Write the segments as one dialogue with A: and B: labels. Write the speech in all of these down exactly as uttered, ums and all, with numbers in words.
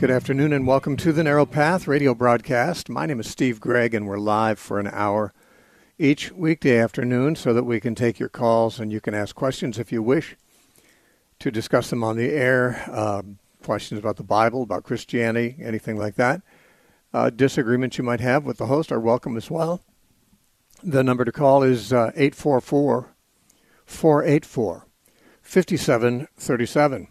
A: Good afternoon and welcome to the Narrow Path radio broadcast. My name is Steve Gregg and we're live for an hour each weekday afternoon so that we can take your calls and you can ask questions if you wish to discuss them on the air. Uh, questions about the Bible, about Christianity, anything like that. Uh, disagreements you might have with the host are welcome as well. The number to call is uh, eight four four, four eight four, five seven three seven.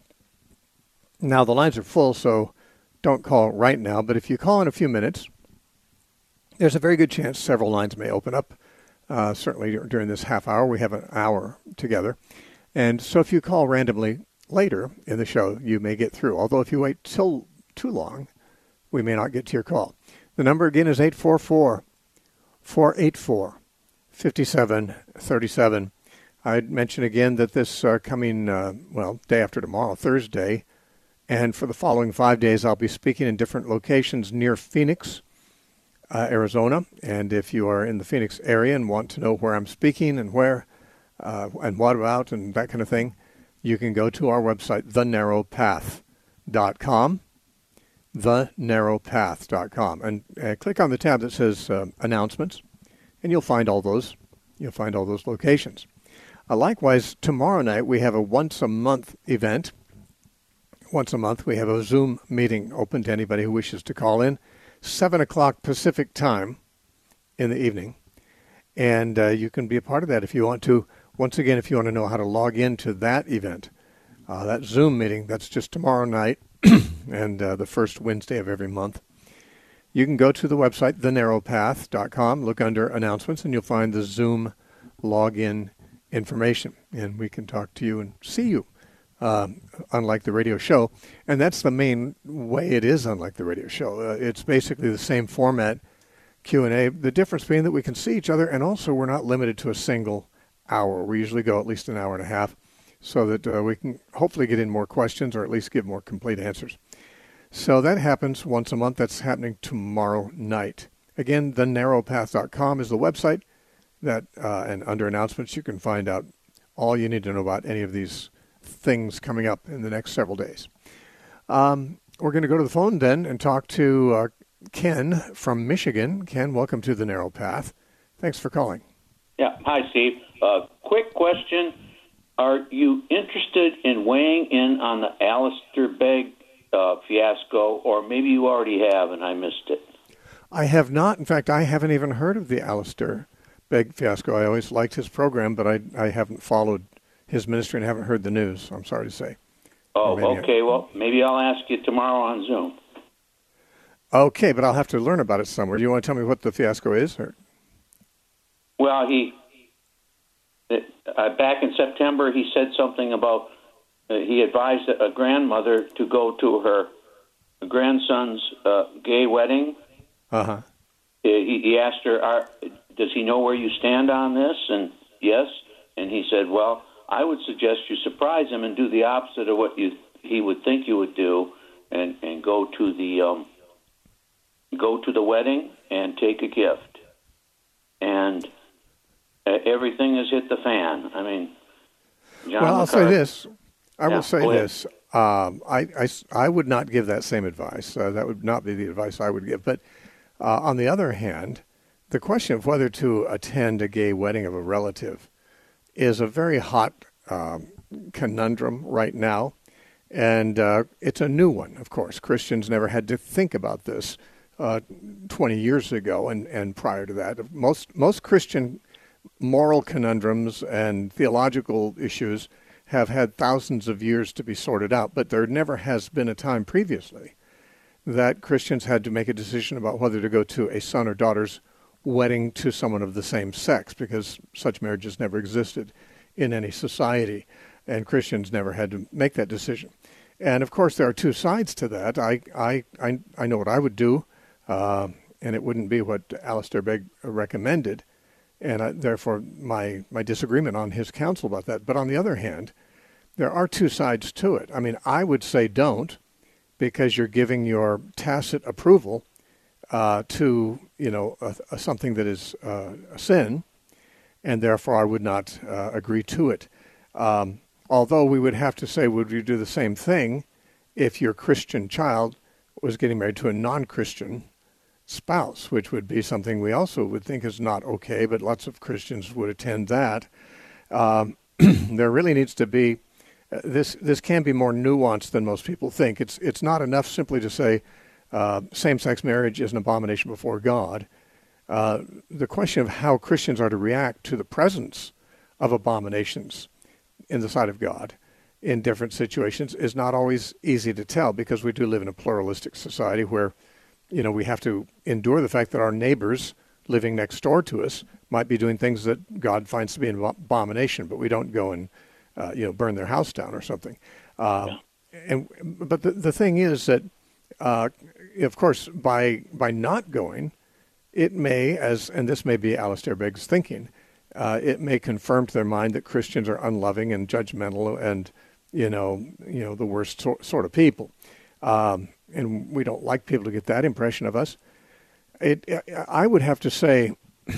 A: Now the lines are full, so don't call right now, but if you call in a few minutes, there's a very good chance several lines may open up. Uh, certainly during this half hour, we have an hour together. And so if you call randomly later in the show, you may get through. Although if you wait till too long, we may not get to your call. The number again is eight four four, four eight four, five seven three seven. I'd mention again that this uh, coming, uh, well, day after tomorrow, Thursday, and for the following five days, I'll be speaking in different locations near Phoenix, uh, Arizona. And if you are in the Phoenix area and want to know where I'm speaking and where uh, and what about and that kind of thing, you can go to our website, the narrow path dot com, the narrow path dot com, and uh, click on the tab that says uh, announcements, and you'll find all those. You'll find all those locations. Uh, likewise, tomorrow night we have a once-a-month event. Once a month, we have a Zoom meeting open to anybody who wishes to call in, seven o'clock Pacific time in the evening. And uh, you can be a part of that if you want to. Once again, if you want to know how to log into that event, uh, that Zoom meeting, that's just tomorrow night and uh, the first Wednesday of every month. You can go to the website, the narrow path dot com, look under announcements, and you'll find the Zoom login information. And we can talk to you and see you. Um, unlike the radio show. And that's the main way it is unlike the radio show. Uh, it's basically the same format, Q and A. The difference being that we can see each other, and also we're not limited to a single hour. We usually go at least an hour and a half so that uh, we can hopefully get in more questions or at least give more complete answers. So that happens once a month. That's happening tomorrow night. Again, the narrow path dot com is the website, that, uh, and under announcements you can find out all you need to know about any of these things coming up in the next several days. Um, we're going to go to the phone then and talk to uh, Ken from Michigan. Ken, welcome to the Narrow Path. Thanks for calling.
B: Yeah. Hi, Steve. Uh, quick question. Are you interested in weighing in on the Alistair Begg uh, fiasco, or maybe you already have and I missed it?
A: I have not. In fact, I haven't even heard of the Alistair Begg fiasco. I always liked his program, but I, I haven't followed his ministry and haven't heard the news, I'm sorry to say.
B: Oh, okay. I... Well, maybe I'll ask you tomorrow on Zoom.
A: Okay, but I'll have to learn about it somewhere. Do you want to tell me what the fiasco is? Or?
B: Well, he uh, back in September, he said something about uh, he advised a grandmother to go to her grandson's uh, gay wedding.
A: Uh-huh.
B: He, he asked her, Are, does he know where you stand on this? And yes. And he said, well, I would suggest you surprise him and do the opposite of what you he would think you would do, and, and go to the um, go to the wedding and take a gift. And uh, everything has hit the fan. I mean, John
A: well, I'll
B: McCarthy,
A: say this. I
B: yeah,
A: will say this. Um, I, I, I would not give that same advice. Uh, that would not be the advice I would give. But uh, on the other hand, the question of whether to attend a gay wedding of a relative is a very hot um, conundrum right now, and uh, it's a new one, of course. Christians never had to think about this uh, twenty years ago and, and prior to that. Most, most Christian moral conundrums and theological issues have had thousands of years to be sorted out, but there never has been a time previously that Christians had to make a decision about whether to go to a son or daughter's wedding to someone of the same sex, because such marriages never existed in any society, and Christians never had to make that decision. And of course, there are two sides to that. I I I, I know what I would do, uh, and it wouldn't be what Alistair Begg recommended, and I, therefore my my disagreement on his counsel about that. But on the other hand, there are two sides to it. I mean, I would say don't, because you're giving your tacit approval Uh, to, you know, a, a, something that is uh, a sin, and therefore I would not uh, agree to it. Um, although we would have to say, would you do the same thing if your Christian child was getting married to a non-Christian spouse, which would be something we also would think is not okay, but lots of Christians would attend that. Um, there really needs to be, uh, this this can be more nuanced than most people think. It's, it's not enough simply to say uh, same-sex marriage is an abomination before God. Uh, the question of how Christians are to react to the presence of abominations in the sight of God in different situations is not always easy to tell, because we do live in a pluralistic society where, you know, we have to endure the fact that our neighbors living next door to us might be doing things that God finds to be an abomination, but we don't go and, uh, you know, burn their house down or something. Uh, yeah. And but the the thing is that, uh, of course, by by not going, it may, as and this may be Alistair Begg's thinking, uh, it may confirm to their mind that Christians are unloving and judgmental and, you know, you know, the worst so, sort of people. Um, and we don't like people to get that impression of us. It, I would have to say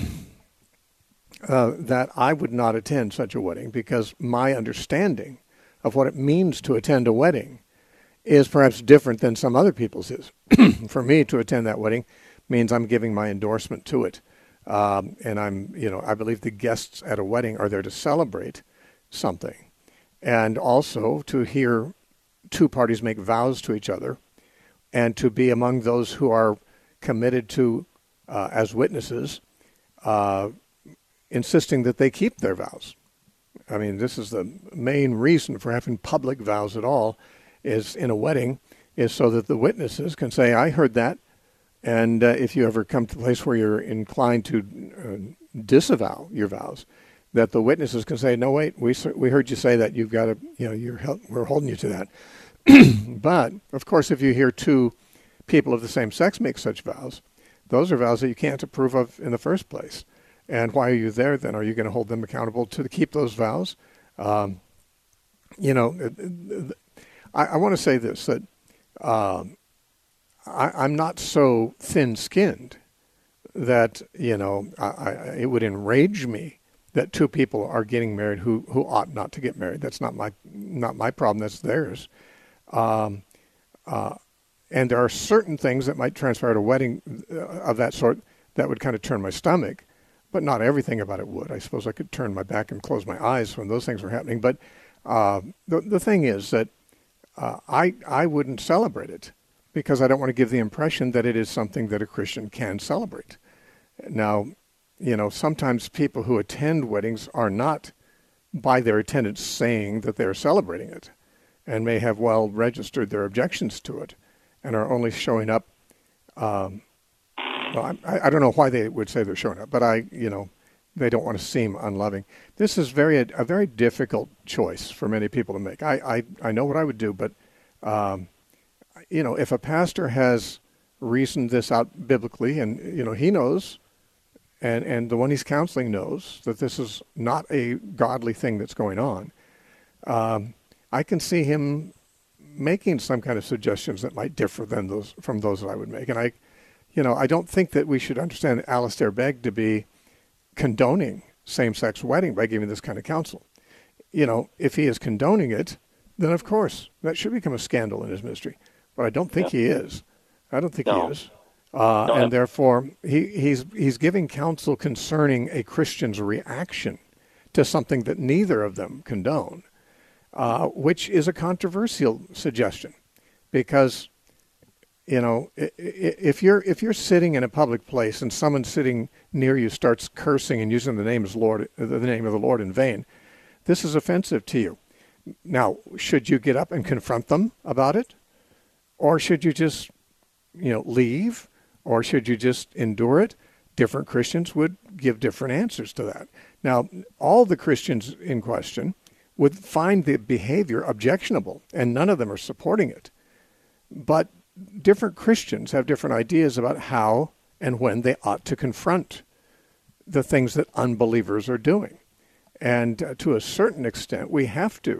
A: uh, that I would not attend such a wedding, because my understanding of what it means to attend a wedding is perhaps different than some other people's is. For me, to attend that wedding means I'm giving my endorsement to it. Um, and I'm, you know, I believe the guests at a wedding are there to celebrate something, and also to hear two parties make vows to each other, and to be among those who are committed to, uh, as witnesses, uh, insisting that they keep their vows. I mean, this is the main reason for having public vows at all, is in a wedding, is so that the witnesses can say, I heard that. And uh, if you ever come to a place where you're inclined to uh, disavow your vows, that the witnesses can say, no, wait, we we heard you say that. You've got to, you know, you're we're holding you to that. But, of course, if you hear two people of the same sex make such vows, those are vows that you can't approve of in the first place. And why are you there then? Are you going to hold them accountable to keep those vows? Um, you know, I, I want to say this, that um, I, I'm not so thin-skinned that, you know, I, I, it would enrage me that two people are getting married who, who ought not to get married. That's not my not my problem. That's theirs. Um, uh, and there are certain things that might transpire at a wedding of that sort that would kind of turn my stomach, but not everything about it would. I suppose I could turn my back and close my eyes when those things were happening. But uh, the the thing is that uh, I I wouldn't celebrate it, because I don't want to give the impression that it is something that a Christian can celebrate. Now, you know, sometimes people who attend weddings are not, by their attendance, saying that they're celebrating it, and may have well registered their objections to it, and are only showing up. Um, well, I, I don't know why they would say they're showing up, but I, you know, they don't want to seem unloving. This is very a, a very difficult choice for many people to make. I, I, I know what I would do, but um, you know, if a pastor has reasoned this out biblically, and you know he knows, and and the one he's counseling knows that this is not a godly thing that's going on, um, I can see him making some kind of suggestions that might differ than those from those that I would make. And I, you know, I don't think that we should understand Alistair Begg to be condoning same-sex wedding by giving this kind of counsel. You know, if he is condoning it, then of course that should become a scandal in his ministry. But I don't think yeah. he is. I don't think
B: no.
A: he is. Uh,
B: no,
A: and therefore, he, he's he's giving counsel concerning a Christian's reaction to something that neither of them condone, uh, which is a controversial suggestion, because, you know, if you're if you're sitting in a public place and someone sitting near you starts cursing and using the name of Lord, the name of the Lord in vain, this is offensive to you. Now, should you get up and confront them about it? Or should you just, you know, leave? Or should you just endure it? Different Christians would give different answers to that. Now, all the Christians in question would find the behavior objectionable, and none of them are supporting it. But different Christians have different ideas about how and when they ought to confront the things that unbelievers are doing. And uh, to a certain extent, we have to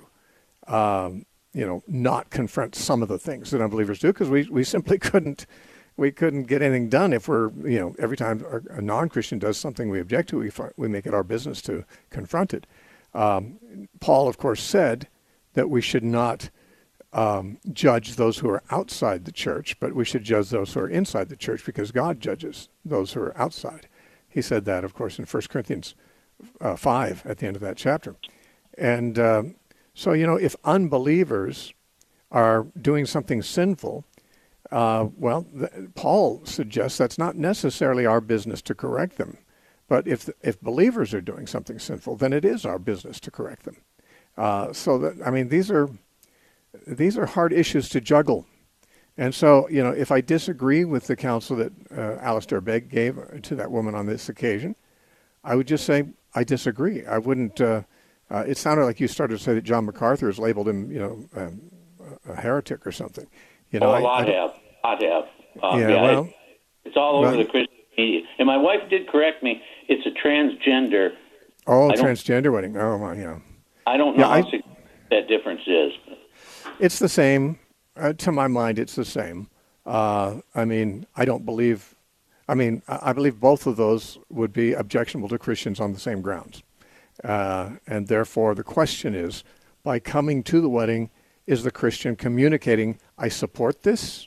A: um, you know, not confront some of the things that unbelievers do, because we, we simply couldn't we couldn't get anything done if we're, you know, every time a non-Christian does something we object to, we we make it our business to confront it. Um, Paul, of course, said that we should not um, judge those who are outside the church, but we should judge those who are inside the church because God judges those who are outside. He said that, of course, in First Corinthians uh, five at the end of that chapter. And uh, so, you know, if unbelievers are doing something sinful, uh, well, th- Paul suggests that's not necessarily our business to correct them. But if if believers are doing something sinful, then it is our business to correct them. Uh, so that I mean, these are these are hard issues to juggle. And so, you know, if I disagree with the counsel that uh, Alistair Begg gave to that woman on this occasion, I would just say I disagree. I wouldn't. Uh, uh, it sounded like you started to say that John MacArthur has labeled him, you know, um, a heretic or something. You know,
B: oh,
A: I,
B: a lot
A: I
B: have, a lot have. Uh,
A: yeah,
B: yeah,
A: well,
B: it, it's all over
A: well,
B: the Christian media. And my wife did correct me. It's a transgender.
A: Oh, transgender wedding. Oh, my, yeah.
B: I don't know
A: yeah,
B: how
A: I,
B: significant that difference is.
A: It's the same. Uh, to my mind, it's the same. Uh, I mean, I don't believe, I mean, I believe both of those would be objectionable to Christians on the same grounds. Uh, and therefore, the question is, by coming to the wedding, is the Christian communicating, I support this?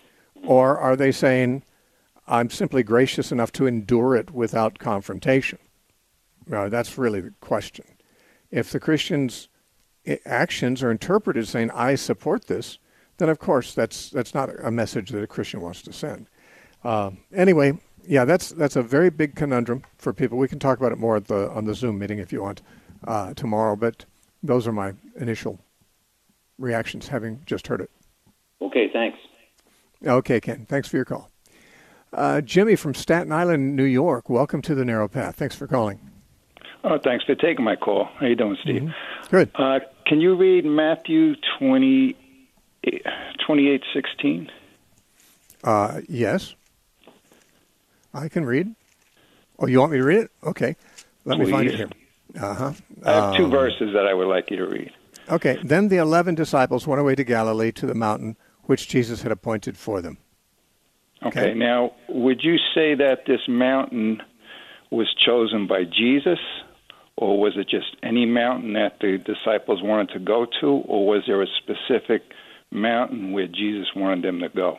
A: Or are they saying, I'm simply gracious enough to endure it without confrontation? Uh, that's really the question. If the Christian's actions are interpreted saying, I support this, then of course that's that's not a message that a Christian wants to send. Uh, anyway, yeah, that's that's a very big conundrum for people. We can talk about it more at the on the Zoom meeting if you want uh, tomorrow, but those are my initial reactions having just heard it.
B: Okay, thanks.
A: Okay, Ken, thanks for your call. Uh, Jimmy from Staten Island, New York, welcome to the Narrow Path. Thanks for calling.
C: Oh, thanks for taking my call. How you doing, Steve?
A: Mm-hmm. Good.
C: Uh, can you read Matthew twenty, twenty-eight sixteen?
A: Uh, yes. I can read. Oh, you want me to read it? Okay. Let
C: Please.
A: me find it here. Uh-huh.
C: I have two
A: um,
C: verses that I would like you to read.
A: Okay. Then the eleven disciples went away to Galilee to the mountain which Jesus had appointed for them.
C: Okay. okay. Now, would you say that this mountain was chosen by Jesus, or was it just any mountain that the disciples wanted to go to, or was there a specific mountain where Jesus wanted them to go?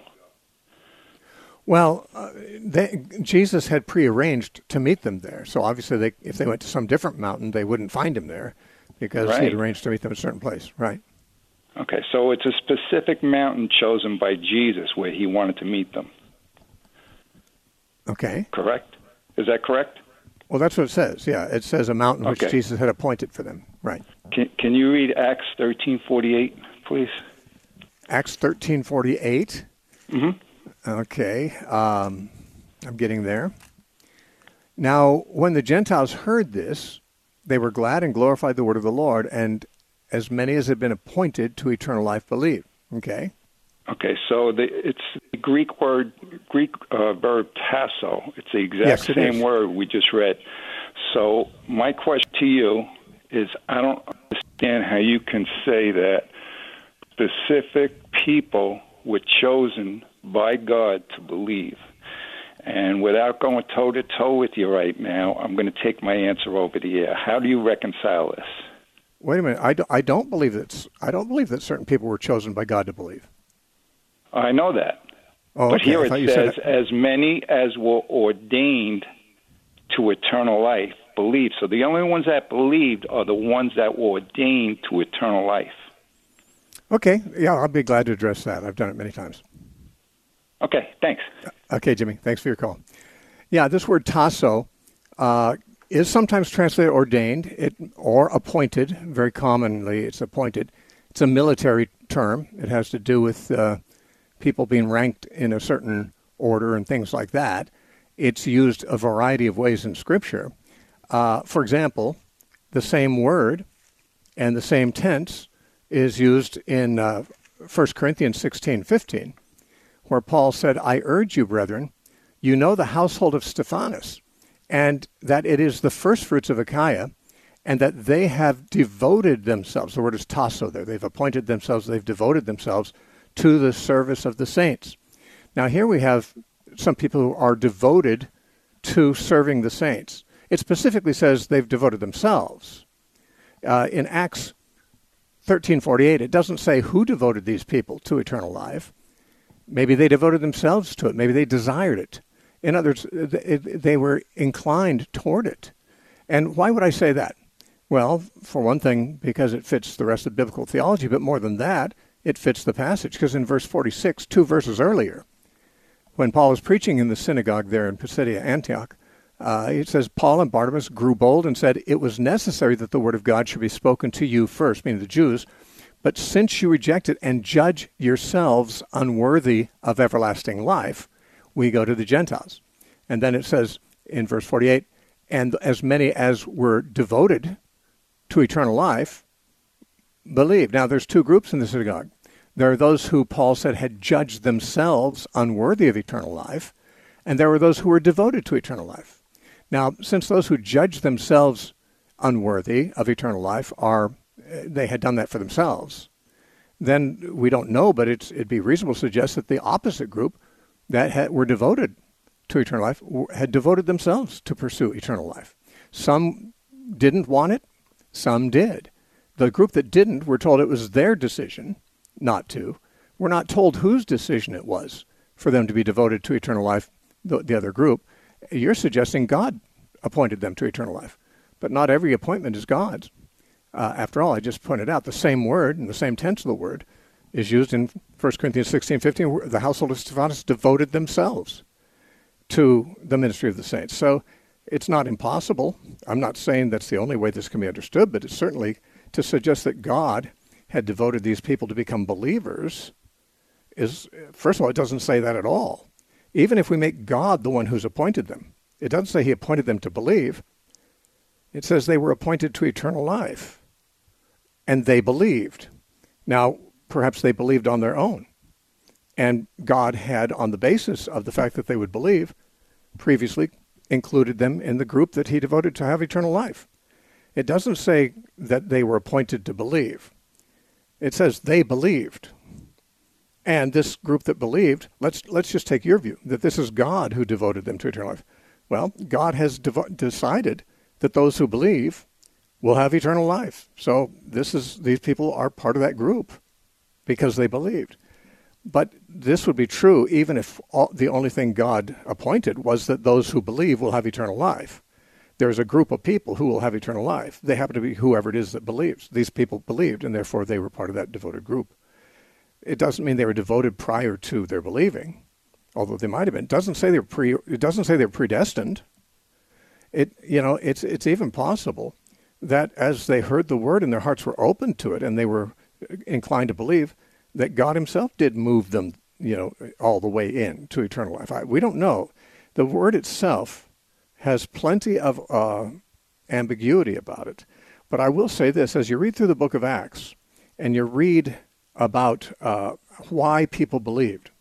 A: Well, uh, they, Jesus had prearranged to meet them there. So obviously, they, if they went to some different mountain, they wouldn't find him there because
C: right.
A: he had arranged to meet them at a certain place. Right.
C: Okay, so it's a specific mountain chosen by Jesus where he wanted to meet them.
A: Okay.
C: Correct? Is that correct?
A: Well, that's what it says. Yeah, it says a mountain which
C: okay.
A: Jesus had appointed for them. Right.
C: Can, can you read Acts thirteen forty-eight, please?
A: Acts thirteen forty-eight.
C: Mm-hmm.
A: Okay. Um, I'm getting there. Now, when the Gentiles heard this, they were glad and glorified the word of the Lord, and as many as had been appointed to eternal life believed. Okay.
C: Okay, so the, it's the Greek word, Greek uh, verb tasso. It's the exact
A: yes, it
C: same
A: is.
C: word we just read. So my question to you is, I don't understand how you can say that specific people were chosen by God to believe. And without going toe-to-toe with you right now, I'm going to take my answer over the air. How do you reconcile this?
A: Wait a minute. I, do, I don't believe that. I don't believe that certain people were chosen by God to believe.
C: I know that.
A: Oh,
C: but
A: okay.
C: here it says, as many as were ordained to eternal life believed. So the only ones that believed are the ones that were ordained to eternal life.
A: Okay. Yeah, I'll be glad to address that. I've done it many times.
C: Okay, thanks.
A: Okay, Jimmy. Thanks for your call. Yeah, this word tasso uh, is sometimes translated ordained it, or appointed. Very commonly, it's appointed. It's a military term. It has to do with uh, people being ranked in a certain order and things like that. It's used a variety of ways in Scripture. Uh, for example, the same word and the same tense is used in uh, First Corinthians sixteen fifteen, where Paul said, I urge you, brethren, you know the household of Stephanas, and that it is the firstfruits of Achaia, and that they have devoted themselves, the word is tasso there, they've appointed themselves, they've devoted themselves to the service of the saints. Now here we have some people who are devoted to serving the saints. It specifically says they've devoted themselves. Uh, in Acts thirteen forty-eight, it doesn't say who devoted these people to eternal life. Maybe they devoted themselves to it. Maybe they desired it. In other words, they were inclined toward it. And why would I say that? Well, for one thing, because it fits the rest of biblical theology, but more than that, it fits the passage. Because in verse forty-six, two verses earlier, when Paul was preaching in the synagogue there in Pisidia, Antioch, uh, it says, Paul and Barnabas grew bold and said, it was necessary that the word of God should be spoken to you first, meaning the Jews, but since you reject it and judge yourselves unworthy of everlasting life, we go to the Gentiles. And then it says in verse forty-eight, and as many as were devoted to eternal life believed. Now, there's two groups in the synagogue. There are those who Paul said had judged themselves unworthy of eternal life, and there were those who were devoted to eternal life. Now, since those who judged themselves unworthy of eternal life are, they had done that for themselves, then we don't know, but it's, it'd be reasonable to suggest that the opposite group that had, were devoted to eternal life had devoted themselves to pursue eternal life. Some didn't want it, some did. The group that didn't, we're told it was their decision not to. We're not told whose decision it was for them to be devoted to eternal life, the, the other group. You're suggesting God appointed them to eternal life, but not every appointment is God's. Uh, after all, I just pointed out the same word and the same tense of the word is used in First Corinthians sixteen fifteen, where the household of Stephanas devoted themselves to the ministry of the saints. So it's not impossible. I'm not saying that's the only way this can be understood, but it's certainly to suggest that God had devoted these people to become believers is, first of all, it doesn't say that at all. Even if we make God the one who's appointed them, it doesn't say he appointed them to believe. It says they were appointed to eternal life, and they believed. Now, perhaps they believed on their own, and God had, on the basis of the fact that they would believe, previously included them in the group that he devoted to have eternal life. It doesn't say that they were appointed to believe. It says they believed. And this group that believed, let's let's just take your view, that this is God who devoted them to eternal life. Well, God has devo- decided that those who believe will have eternal life. So this is these people are part of that group because they believed. But this would be true even if all, the only thing God appointed was that those who believe will have eternal life. There's a group of people who will have eternal life. They happen to be whoever it is that believes. These people believed, and therefore they were part of that devoted group. It doesn't mean they were devoted prior to their believing, although they might have been. It doesn't say they're pre. It doesn't say they're predestined. It you know it's it's even possible that as they heard the word and their hearts were open to it and they were inclined to believe, that God himself did move them, you know, all the way in to eternal life. I, we don't know. The word itself has plenty of uh, ambiguity about it. But I will say this, as you read through the book of Acts and you read about uh, why people believed,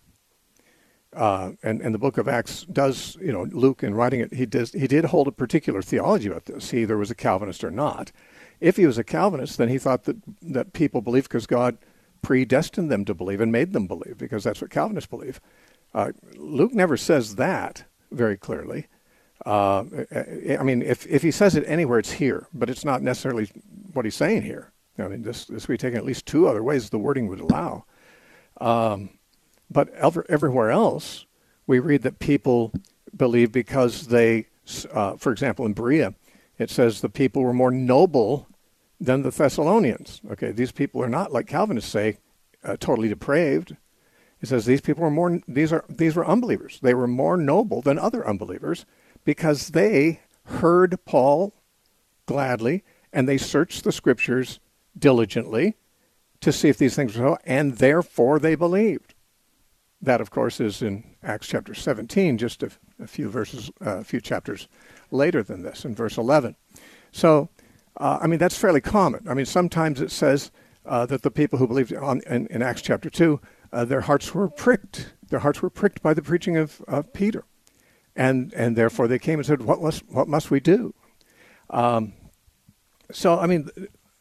A: uh, and, and the book of Acts does, you know, Luke in writing it, he, does, he did hold a particular theology about this. He either was a Calvinist or not. If he was a Calvinist, then he thought that, that people believed because God predestined them to believe and made them believe, because that's what Calvinists believe. Uh, Luke never says that very clearly. Uh, I mean, if, if he says it anywhere, it's here, but it's not necessarily what he's saying here. I mean, this this we take at least two other ways the wording would allow. Um, but ever, everywhere else, we read that people believe because they, uh, for example, in Berea, it says the people were more noble than the Thessalonians. Okay, these people are not, like Calvinists say, uh, totally depraved. It says these people were more, these are these were unbelievers. They were more noble than other unbelievers because they heard Paul gladly and they searched the scriptures diligently to see if these things were so, and therefore they believed. That, of course, is in Acts chapter seventeen, just a, a few verses, uh, a few chapters later than this, in verse eleven. So, uh, I mean, that's fairly common. I mean, sometimes it says uh, that the people who believed on, in, in Acts chapter two, uh, their hearts were pricked. Their hearts were pricked by the preaching of, of Peter. And and therefore they came and said, what must, what must we do? Um, so, I mean,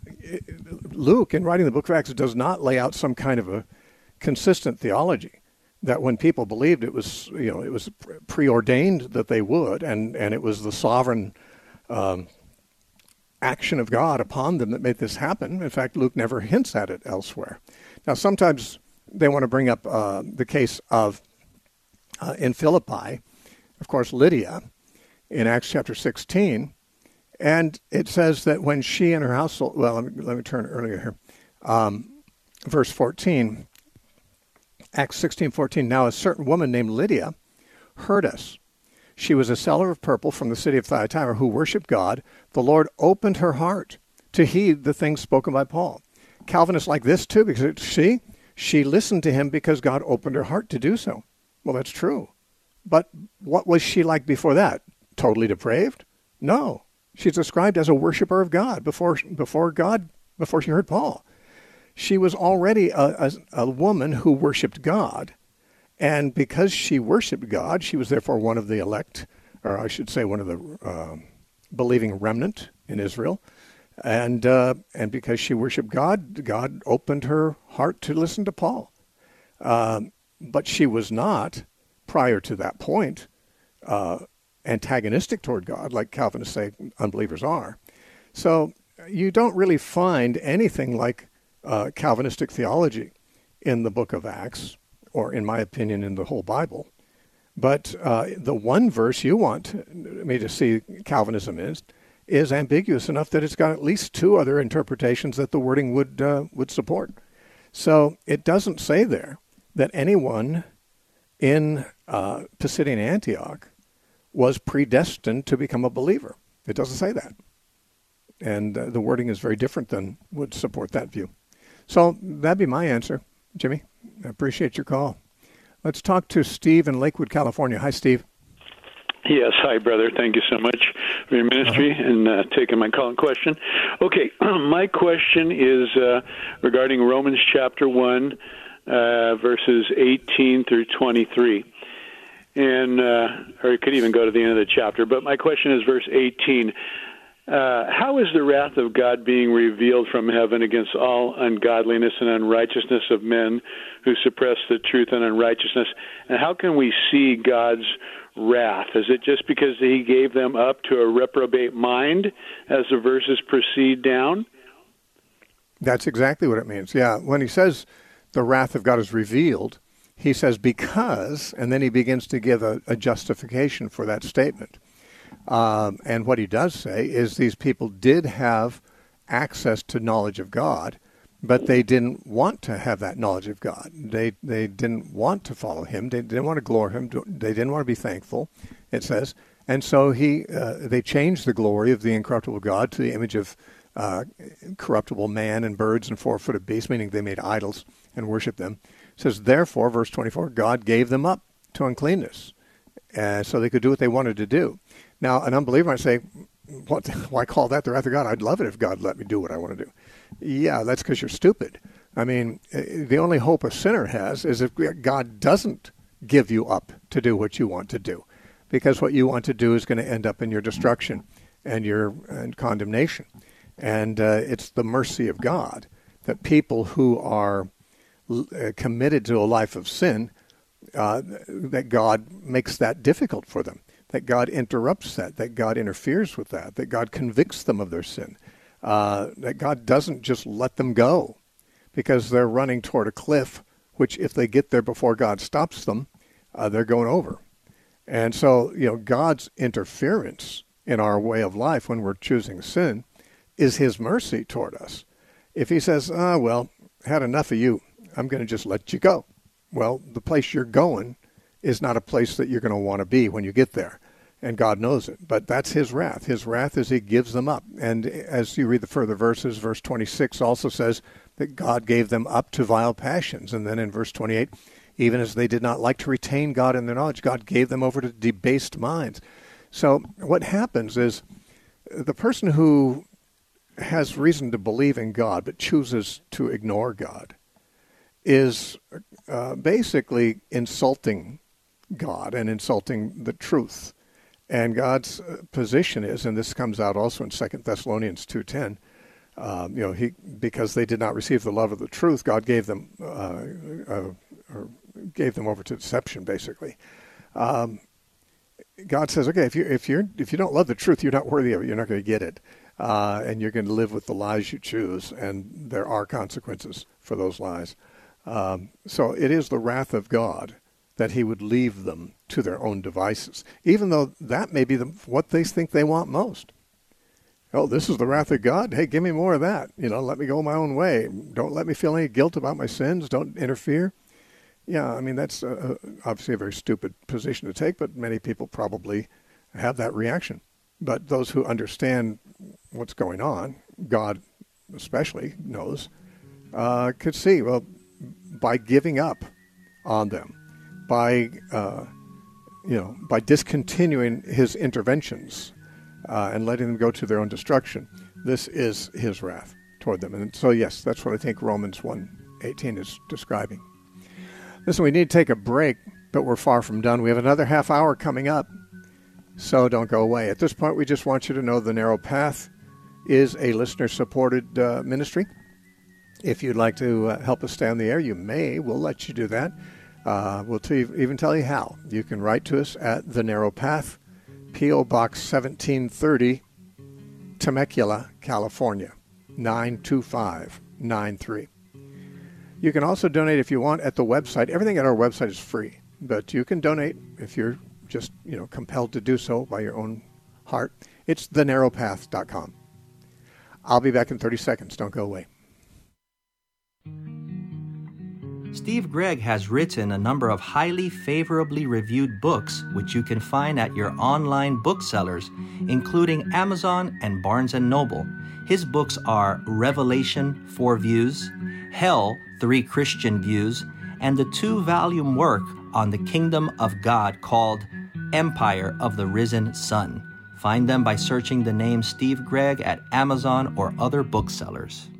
A: Luke, in writing the book of Acts, does not lay out some kind of a consistent theology that when people believed it was, you know, it was preordained that they would, and, and it was the sovereign um, action of God upon them that made this happen. In fact, Luke never hints at it elsewhere. Now, sometimes they want to bring up uh, the case of, uh, in Philippi, of course, Lydia, in Acts chapter sixteen, and it says that when she and her household, well, let me, let me turn earlier here, um, verse fourteen, Acts sixteen fourteen, now a certain woman named Lydia heard us. She was a seller of purple from the city of Thyatira who worshipped God. The Lord opened her heart to heed the things spoken by Paul. Calvinists like this too, because see, she listened to him because God opened her heart to do so. Well, that's true. But what was she like before that? Totally depraved? No. She's described as a worshiper of God before before God, before she heard Paul. She was already a, a, a woman who worshipped God. And because she worshipped God, she was therefore one of the elect, or I should say one of the uh, believing remnant in Israel. And uh, and because she worshipped God, God opened her heart to listen to Paul. Um, but she was not, prior to that point, uh, antagonistic toward God, like Calvinists say unbelievers are. So you don't really find anything like uh, Calvinistic theology in the book of Acts, or in my opinion, in the whole Bible. But uh, the one verse you want me to see Calvinism is, is ambiguous enough that it's got at least two other interpretations that the wording would uh, would support. So it doesn't say there that anyone in uh, Pisidian Antioch was predestined to become a believer. It doesn't say that. And uh, the wording is very different than would support that view. So that'd be my answer, Jimmy. I appreciate your call. Let's talk to Steve in Lakewood, California. Hi, Steve.
D: Yes, hi, brother. Thank you so much for your ministry uh-huh. and uh, taking my call and question. Okay, my question is uh, regarding Romans chapter one, uh, verses eighteen through twenty-three. And, uh, or it could even go to the end of the chapter. But my question is verse eighteen. Uh, how is the wrath of God being revealed from heaven against all ungodliness and unrighteousness of men who suppress the truth and unrighteousness? And how can we see God's wrath? Is it just because he gave them up to a reprobate mind as the verses proceed down?
A: That's exactly what it means. Yeah, when he says the wrath of God is revealed, he says because, and then he begins to give a, a justification for that statement. Um, and what he does say is these people did have access to knowledge of God, but they didn't want to have that knowledge of God. They they didn't want to follow him. They didn't want to glory him. They didn't want to be thankful, it says. And so he uh, they changed the glory of the incorruptible God to the image of uh, corruptible man and birds and four-footed beasts, meaning they made idols and worshiped them. It says, therefore, verse twenty-four, God gave them up to uncleanness, uh, so they could do what they wanted to do. Now, an unbeliever might say, what, why call that the wrath of God? I'd love it if God let me do what I want to do. Yeah, that's because you're stupid. I mean, the only hope a sinner has is if God doesn't give you up to do what you want to do, because what you want to do is going to end up in your destruction and your and condemnation. And uh, it's the mercy of God that people who are uh, committed to a life of sin, uh, that God makes that difficult for them. That God interrupts that, that God interferes with that, that God convicts them of their sin, uh, that God doesn't just let them go because they're running toward a cliff, which if they get there before God stops them, uh, they're going over. And so, you know, God's interference in our way of life when we're choosing sin is his mercy toward us. If he says, ah, well, had enough of you, I'm going to just let you go. Well, the place you're going is not a place that you're going to want to be when you get there. And God knows it. But that's his wrath. His wrath is he gives them up. And as you read the further verses, verse twenty-six also says that God gave them up to vile passions. And then in verse twenty-eight, even as they did not like to retain God in their knowledge, God gave them over to debased minds. So what happens is the person who has reason to believe in God but chooses to ignore God is uh, basically insulting God and insulting the truth. And God's position is, and this comes out also in Second Thessalonians two ten, um, you know, he because they did not receive the love of the truth, God gave them uh, uh, or gave them over to deception. Basically, um, God says, okay, if you if you if you don't love the truth, you're not worthy of it. You're not going to get it. uh, and you're going to live with the lies you choose, and there are consequences for those lies. Um, so it is the wrath of God that he would leave them to their own devices, even though that may be the, what they think they want most. Oh, this is the wrath of God? Hey, give me more of that. You know, let me go my own way. Don't let me feel any guilt about my sins. Don't interfere. Yeah, I mean, that's uh, obviously a very stupid position to take, but many people probably have that reaction. But those who understand what's going on, God especially knows, uh, could see, well, by giving up on them, by, uh, you know, by discontinuing his interventions, Uh, and letting them go to their own destruction. This is his wrath toward them. And so, yes, that's what I think Romans one eighteen is describing. Listen, we need to take a break, but we're far from done. We have another half hour coming up, so don't go away. At this point, we just want you to know The Narrow Path is a listener-supported uh, ministry. If you'd like to uh, help us stay on the air, you may. We'll let you do that. Uh, we'll t- even tell you how. You can write to us at The Narrow Path, P O. Box seventeen thirty, Temecula, California, nine two five nine three. You can also donate if you want at the website. Everything at our website is free, but you can donate if you're just, you know, compelled to do so by your own heart. It's the narrow path dot com. I'll be back in thirty seconds. Don't go away.
E: Steve Gregg has written a number of highly favorably reviewed books, which you can find at your online booksellers, including Amazon and Barnes and Noble. His books are Revelation, Four Views, Hell, Three Christian Views, and the two-volume work on the Kingdom of God called Empire of the Risen Sun. Find them by searching the name Steve Gregg at Amazon or other booksellers.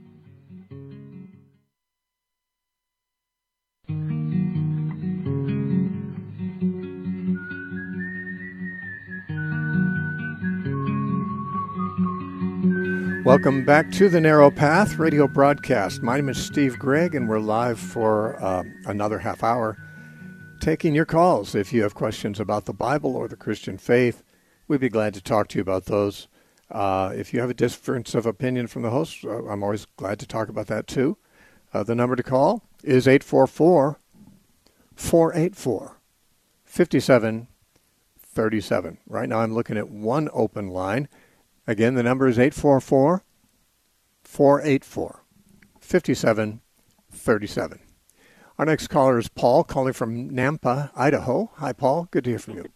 A: Welcome back to the Narrow Path radio broadcast. My name is Steve Gregg, and we're live for uh, another half hour, taking your calls. If you have questions about the Bible or the Christian faith, we'd be glad to talk to you about those. Uh, if you have a difference of opinion from the host, uh, I'm always glad to talk about that too. Uh, the number to call is eight four four, four eight four, five seven three seven. Right now I'm looking at one open line. Again, the number is eight four four, four eight four, five seven three seven. Our next caller is Paul, calling from Nampa, Idaho. Hi, Paul. Good to hear from you.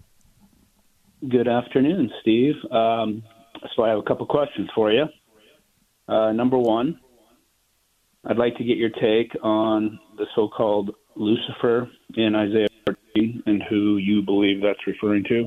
F: Good afternoon, Steve. Um, so I have a couple questions for you. Uh, number one, I'd like to get your take on the so-called Lucifer in Isaiah fourteen and who you believe that's referring to.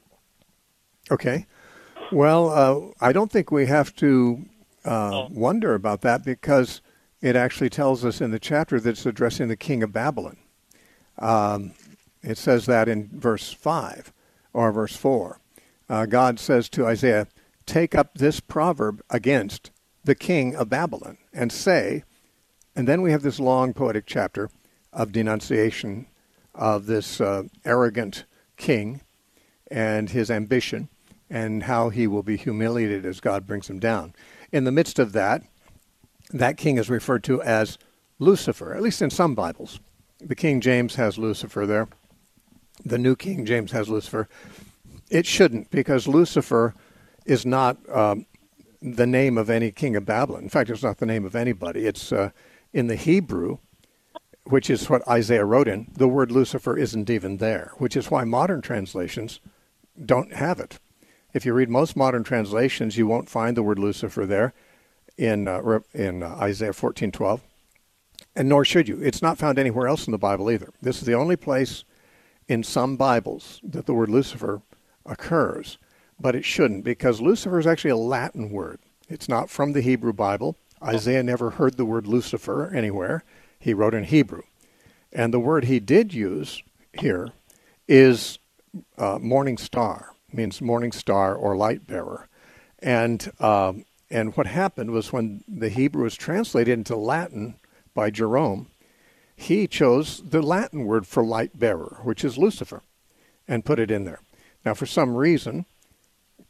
A: Okay. Well, uh, I don't think we have to uh, wonder about that, because it actually tells us in the chapter that it's addressing the king of Babylon. Um, it says that in verse five or verse four. Uh, God says to Isaiah, take up this proverb against the king of Babylon and say, and then we have this long poetic chapter of denunciation of this uh, arrogant king and his ambition, and how he will be humiliated as God brings him down. In the midst of that, that king is referred to as Lucifer, at least in some Bibles. The King James has Lucifer there. The New King James has Lucifer. It shouldn't, because Lucifer is not um, the name of any king of Babylon. In fact, it's not the name of anybody. It's uh, in the Hebrew, which is what Isaiah wrote in, the word Lucifer isn't even there, which is why modern translations don't have it. If you read most modern translations, you won't find the word Lucifer there in uh, in uh, Isaiah fourteen twelve, and nor should you. It's not found anywhere else in the Bible either. This is the only place in some Bibles that the word Lucifer occurs, but it shouldn't, because Lucifer is actually a Latin word. It's not from the Hebrew Bible. Isaiah never heard the word Lucifer anywhere. He wrote in Hebrew. And the word he did use here is uh, morning star. Means morning star or light bearer. And um, and what happened was, when the Hebrew was translated into Latin by Jerome, he chose the Latin word for light bearer, which is Lucifer, and put it in there. Now, for some reason,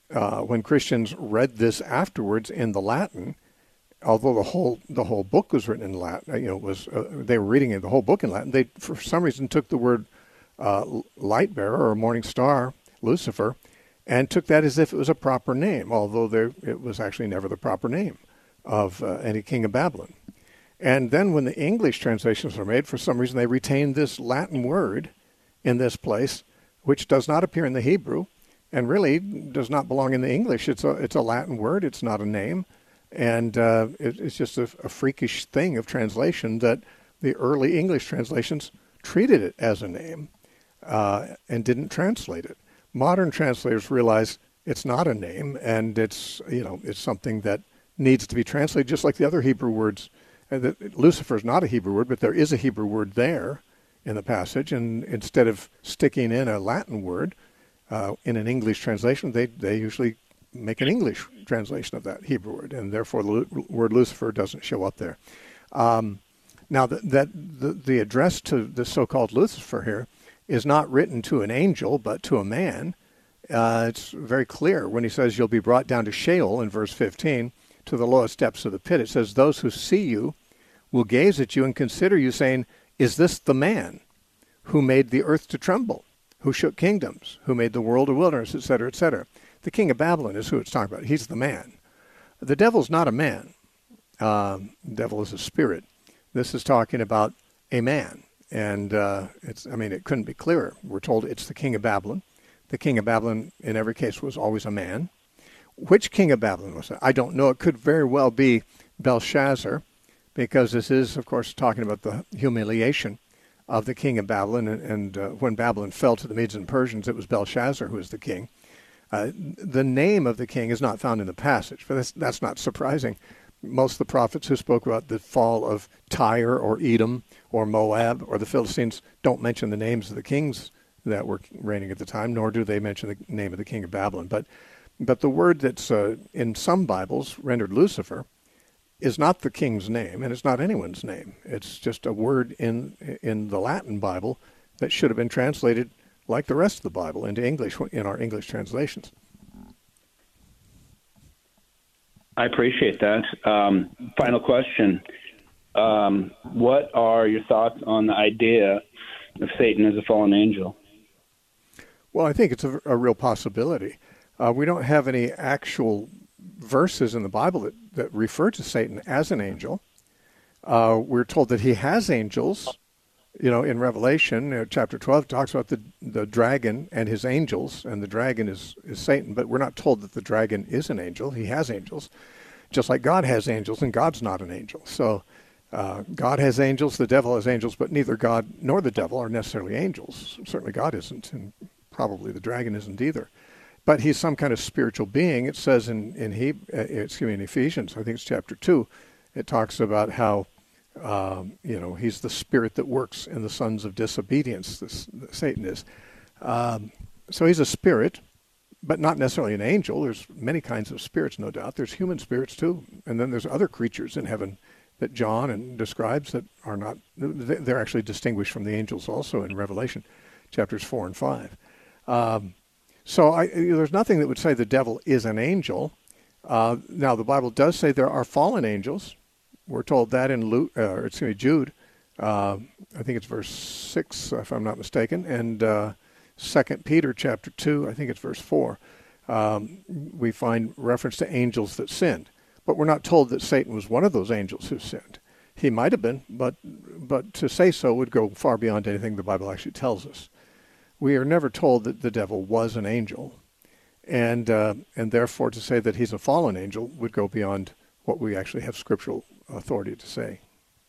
A: uh, when Christians read this afterwards in the Latin, although the whole the whole book was written in Latin, you know, was uh, they were reading it, the whole book in Latin. They, for some reason, took the word uh, light bearer or morning star, Lucifer, and took that as if it was a proper name, although there, it was actually never the proper name of uh, any king of Babylon. And then when the English translations were made, for some reason they retained this Latin word in this place, which does not appear in the Hebrew, and really does not belong in the English. It's a it's a Latin word. It's not a name. And uh, it, it's just a, a freakish thing of translation that the early English translations treated it as a name uh, and didn't translate it. Modern translators realize it's not a name, and it's you know it's something that needs to be translated, just like the other Hebrew words. And that Lucifer is not a Hebrew word, but there is a Hebrew word there in the passage, and instead of sticking in a Latin word uh, in an English translation, they they usually make an English translation of that Hebrew word, and therefore the word Lucifer doesn't show up there. Um, now, the, that the, the address to the so-called Lucifer here is not written to an angel, but to a man. Uh, it's very clear when he says you'll be brought down to Sheol in verse fifteen, to the lowest depths of the pit. It says, those who see you will gaze at you and consider you, saying, is this the man who made the earth to tremble, who shook kingdoms, who made the world a wilderness, et cetera, et cetera. The king of Babylon is who it's talking about. He's the man. The devil's not a man. Um, the devil is a spirit. This is talking about a man. And uh, it's, I mean, it couldn't be clearer. We're told it's the king of Babylon. The king of Babylon, in every case, was always a man. Which king of Babylon was it? I don't know. It could very well be Belshazzar, because this is, of course, talking about the humiliation of the king of Babylon. And, and uh, when Babylon fell to the Medes and Persians, it was Belshazzar who was the king. Uh, the name of the king is not found in the passage, but that's, that's not surprising. Most of the prophets who spoke about the fall of Tyre or Edom or Moab or the Philistines don't mention the names of the kings that were reigning at the time, nor do they mention the name of the king of Babylon. But But the word that's uh, in some Bibles rendered Lucifer is not the king's name, and it's not anyone's name. It's just a word in in the Latin Bible that should have been translated like the rest of the Bible into English in our English translations.
F: I appreciate that. Um, final question. Um, what are your thoughts on the idea of Satan as a fallen angel?
A: Well, I think it's a, a real possibility. Uh, we don't have any actual verses in the Bible that, that refer to Satan as an angel. Uh, we're told that he has angels. You know, in Revelation, uh, chapter twelve, it talks about the the dragon and his angels, and the dragon is, is Satan, but we're not told that the dragon is an angel. He has angels, just like God has angels, and God's not an angel. So uh, God has angels, the devil has angels, but neither God nor the devil are necessarily angels. Certainly God isn't, and probably the dragon isn't either. But he's some kind of spiritual being. It says in in, he, uh, excuse me, in Ephesians, I think it's chapter two, it talks about how um, you know he's the spirit that works in the sons of disobedience. This Satan is. Um, so he's a spirit, but not necessarily an angel. There's many kinds of spirits, no doubt. There's human spirits too, and then there's other creatures in heaven that John and describes that are not. They're actually distinguished from the angels also in Revelation, chapters four and five. Um, So I, there's nothing that would say the devil is an angel. Uh, now, the Bible does say there are fallen angels. We're told that in Luke, uh, excuse me, Jude. Uh, I think it's verse six, if I'm not mistaken. And uh, Second Peter chapter two, I think it's verse four. Um, we find reference to angels that sinned. But we're not told that Satan was one of those angels who sinned. He might have been, but but to say so would go far beyond anything the Bible actually tells us. We are never told that the devil was an angel, and uh, and therefore to say that he's a fallen angel would go beyond what we actually have scriptural authority to say.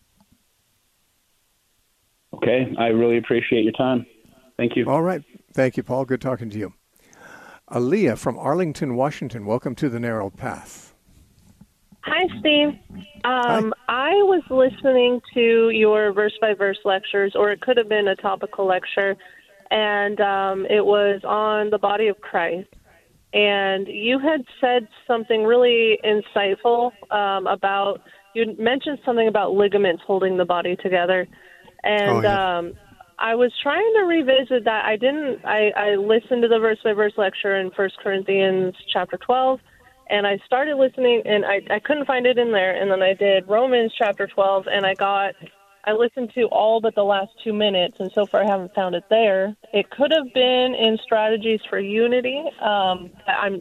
F: Okay, I really appreciate your time. Thank you.
A: All right. Thank you, Paul. Good talking to you. Aaliyah from Arlington, Washington. Welcome to The Narrow Path.
G: Hi, Steve. Um,
A: Hi.
G: I was listening to your verse-by-verse lectures, or it could have been a topical lecture, and um, it was on the body of Christ. And you had said something really insightful um, about, you mentioned something about ligaments holding the body together. And
A: oh, yeah.
G: um, I was trying to revisit that. I didn't. I, I listened to the verse by verse lecture in First Corinthians chapter twelve, and I started listening, and I, I couldn't find it in there. And then I did Romans chapter twelve, and I got. I listened to all but the last two minutes, and so far I haven't found it there. It could have been in Strategies for Unity. Um, I'm.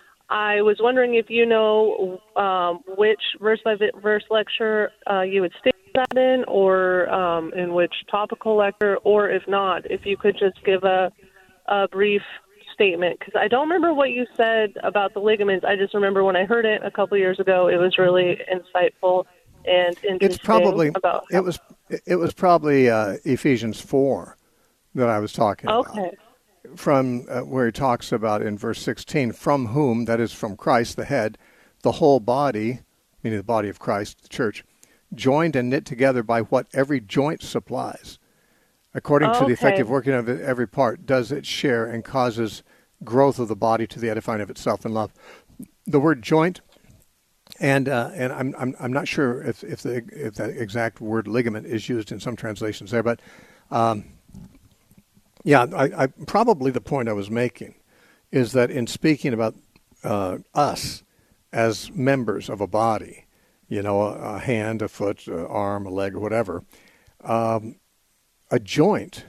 G: I was wondering if you know um, which verse by verse lecture uh, you would stick that in, or um, in which topical lecture, or if not, if you could just give a, a brief statement, because I don't remember what you said about the ligaments. I just remember when I heard it a couple years ago, it was really insightful and interesting.
A: It's probably
G: about
A: it was it was probably uh, Ephesians four that I was talking
G: okay.
A: about. From uh, where he talks about in verse sixteen, from whom, that is from Christ, the head, the whole body, meaning the body of Christ, the church, joined and knit together by what every joint supplies, according
G: okay.
A: to the effective working of every part, does its share and causes growth of the body to the edifying of itself in love. The word joint, and uh, and I'm I'm I'm not sure if if the if the exact word ligament is used in some translations there, but. Um, Yeah, I, I, probably the point I was making is that in speaking about uh, us as members of a body, you know, a, a hand, a foot, an arm, a leg, or whatever, um, a joint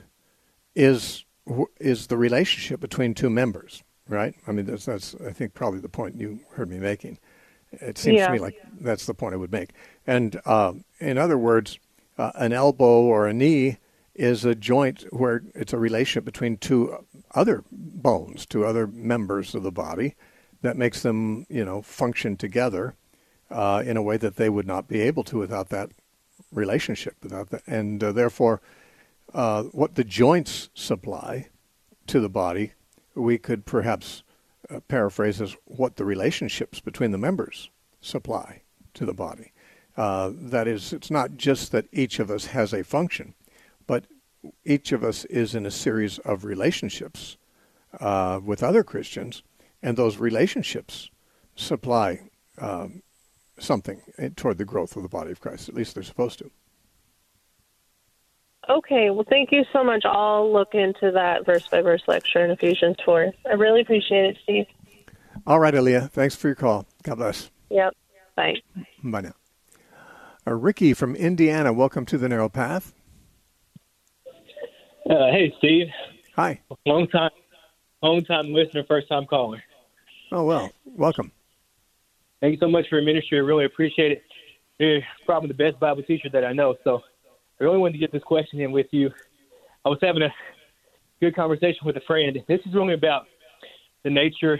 A: is is the relationship between two members, right? I mean, that's, that's I think probably the point you heard me making. It seems
G: yeah.
A: to me like that's the point I would make. And uh, in other words, uh, an elbow or a knee is a joint where it's a relationship between two other bones, two other members of the body that makes them, you know, function together uh, in a way that they would not be able to without that relationship. Without that, and uh, therefore, uh, what the joints supply to the body, we could perhaps uh, paraphrase as what the relationships between the members supply to the body. Uh, that is, it's not just that each of us has a function, but each of us is in a series of relationships uh, with other Christians, and those relationships supply um, something toward the growth of the body of Christ. At least they're supposed to.
G: Okay, well, thank you so much. I'll look into that verse-by-verse lecture in Ephesians four. I really appreciate it, Steve.
A: All right, Aaliyah. Thanks for your call. God bless.
G: Yep. Bye.
A: Bye now. Uh, Ricky from Indiana, welcome to the Narrow Path.
H: Uh, hey, Steve.
A: Hi.
H: Long time, long time listener, first time caller.
A: Oh, well, welcome.
H: Thank you so much for your ministry. I really appreciate it. You're probably the best Bible teacher that I know. So I really wanted to get this question in with you. I was having a good conversation with a friend. This is really about the nature